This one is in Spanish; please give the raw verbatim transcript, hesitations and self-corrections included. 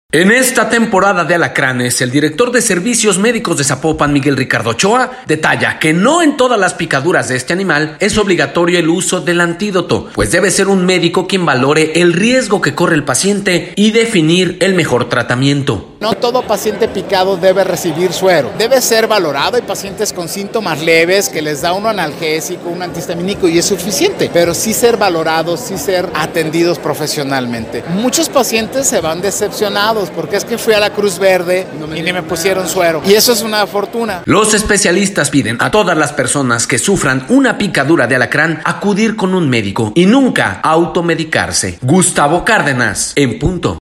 En esta temporada de Alacranes, el director de Servicios Médicos de Zapopan, Miguel Ricardo Ochoa, detalla que no en todas las picaduras de este animal es obligatorio el uso del antídoto, pues debe ser un médico quien valore el riesgo que corre el paciente y definir el mejor tratamiento. No todo paciente picado debe recibir suero, debe ser valorado. Hay pacientes con síntomas leves que les da un analgésico, un antihistamínico y es suficiente, pero sí ser valorados, sí ser atendidos profesionalmente. Muchos pacientes se van decepcionados porque es que fui a la Cruz Verde y ni me pusieron suero, y eso es una fortuna. Los especialistas piden a todas las personas que sufran una picadura de alacrán acudir con un médico y nunca automedicarse. Gustavo Cárdenas, en punto.